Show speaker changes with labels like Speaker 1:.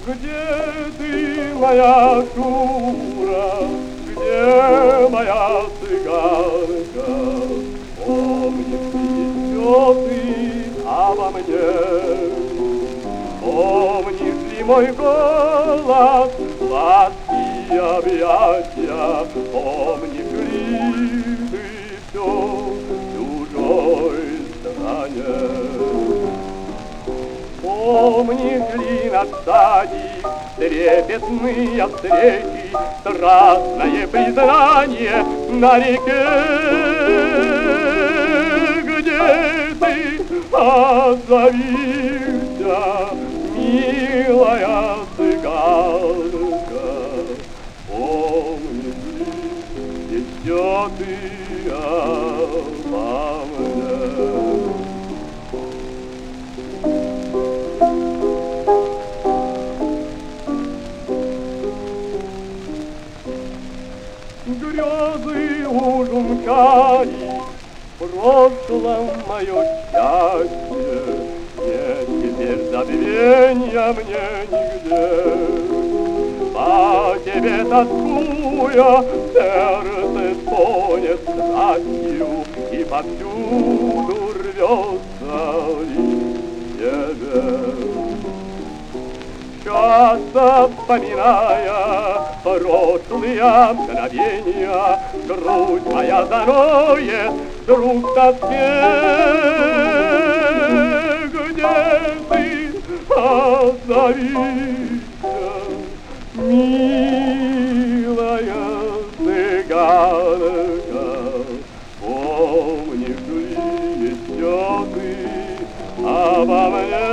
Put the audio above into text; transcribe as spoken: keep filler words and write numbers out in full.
Speaker 1: Где ты, моя Шура, где моя цыганка? Помнишь ли еще ты обо мне? Помнишь ли мой голос, сладкие объятия? Помнишь ли ты все в чужой стране? Помнишь ли на стадии трепетные встречи, страстное признание на реке? Где ты, отзовися, милая цыганка? Помнишь ли еще ты обо мне? Грезы уж умчали, в прошлом мое счастье, нет теперь забвенья мне нигде. По тебе тоскуя, сердце стонет страстью, и повсюду рвется лишь тебе. Часто вспоминая прошлые мгновения, грудь моя заноет вдруг в тоске. Где ты, отзовися, милая цыганка? Помнишь ли еще ты обо мне?